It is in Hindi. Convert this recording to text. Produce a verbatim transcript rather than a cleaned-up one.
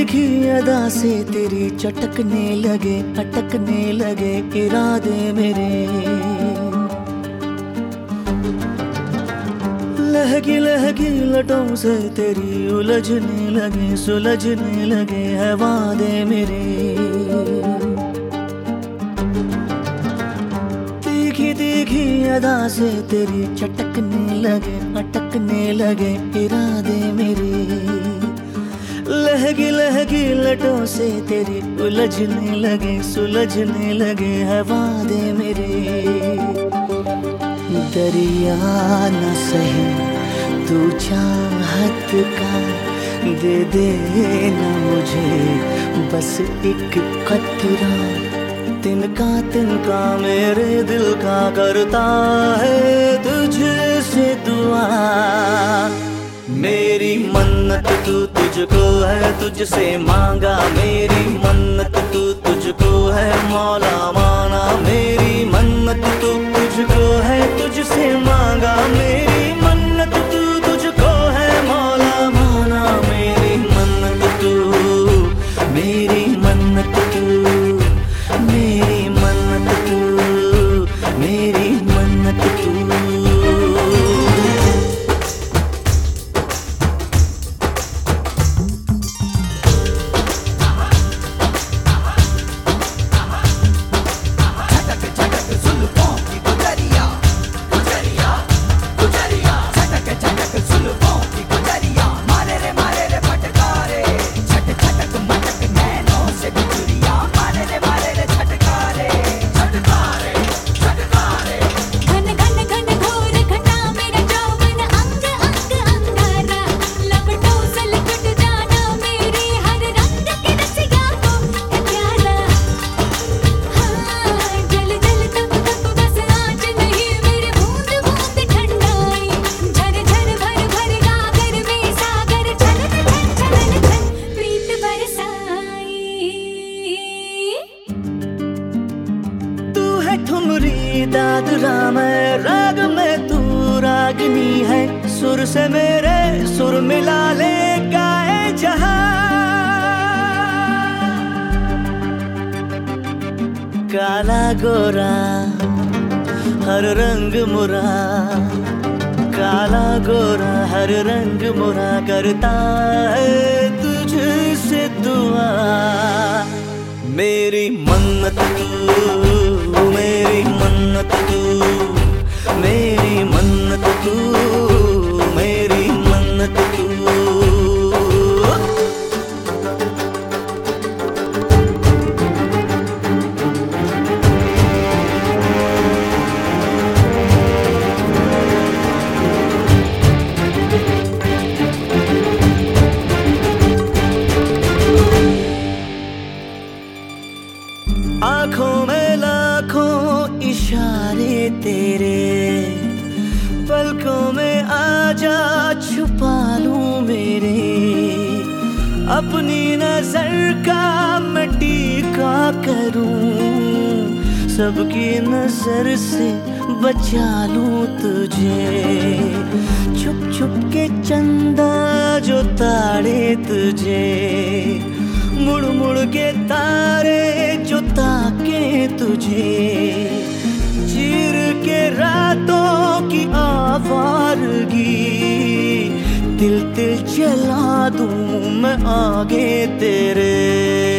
तीखी अदा से तेरी चटकने लगे, अटकने लगे इरादे मेरे। लहकी लहकी लटों से तेरी उलझने लगे, सुलझने लगे है वादे मेरे। तीखी तीखी अदा से तेरी चटकने लगे, अटकने लगे इरादे मेरे। लहकी लहकी लटों से तेरी उलझने लगे, सुलझने लगे है वादे मेरे। दरिया न सही तू चाहत का, दे दे ना मुझे बस एक कतरा। तिनका तिनका मेरे दिल का करता है तुझसे दुआ। मेरी मन्नत तू तुझको है, तुझसे मांगा। मेरी मन्नत तू तुझको है, मौला माना। मेरी मन्नत तू तुझको है, तुझसे मांगा। मेरी मन्नत तू तुझको है, मौला माना। मेरी मन्नत तू, मेरी मन्नत तू, मेरी मन्नत तू, मेरी मन्नत तू। ठुमरी दादरा में राग में तू रागनी है। सुर से मेरे सुर मिला ले गाए जहां। काला गोरा हर रंग मुरा, काला गोरा हर रंग मुरा करता है तुझसे दुआ। मेरी मन्नत तू, मेरी मन्नत तू, मेरी मन्नत तू, मेरी मन्नत तू। आँखों में लाखों इशारे तेरे, पलकों में आजा छुपा लूं मेरे। अपनी नजर का मैं टीका करूं, सबकी नजर से बचा लूं तुझे। छुप छुप के चंदा जो ताड़े तुझे, मुड़ मुड़ के तारे जो ताके तुझे। चीर के रातों की आवारगी, तिल तिल जला दूं मैं आगे तेरे।